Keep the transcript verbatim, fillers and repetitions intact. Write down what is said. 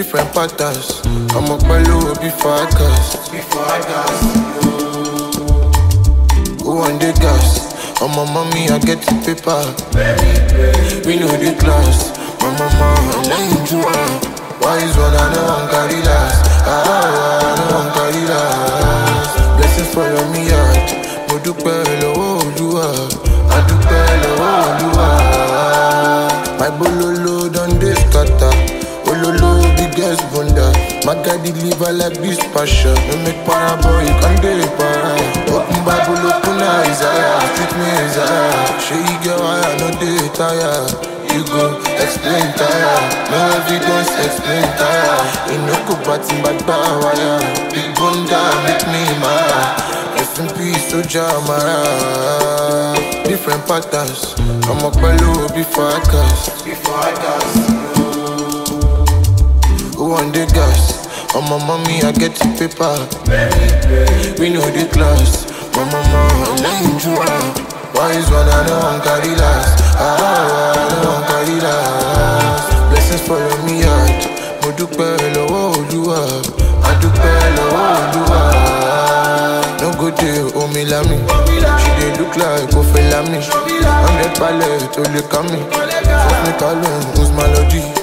different patterns. I'm up below before I cast. Before I cast. Who want the gas? On my mommy, I get the paper. We know the class. My mama, I'm laying to her. Why is one I know I'm carry last? Ah, I know I'm carry last. Blessings follow me out. Mo dúpẹ́ lọ́wọ́ Olúwa. I dúpẹ́ lọ́wọ́ Olúwa. My bololo done dey scatter. Ololo biggest bunda. My guy deliver like this passion. No make para boy, you can do it para. Open Bible, open Isaiah. Treat me Isaiah. Show you get why I know they tired. You go explain tire. No evidence, explain tire. You know go batting back by wire. Big bunda make me mad. Rest in peace, Soja Mara. Different patterns. I'm up below before I cast. Before I cast. Who want the gas? On my mommy, I get the paper. We know the class. My mama, I'm laying to her. Why is one I know I'm carry last? Ah, I know I'm carry last. Blessings follow me out. Mo dúpẹ́ lọ́wọ́ Olúwa. I dúpẹ́ lọ́wọ́ Olúwa. No go dey omi lami. She dey look like Kofi Lami. Hundred palẹ̀ tó lè ká mi. Fuck me call him, who's my lodi?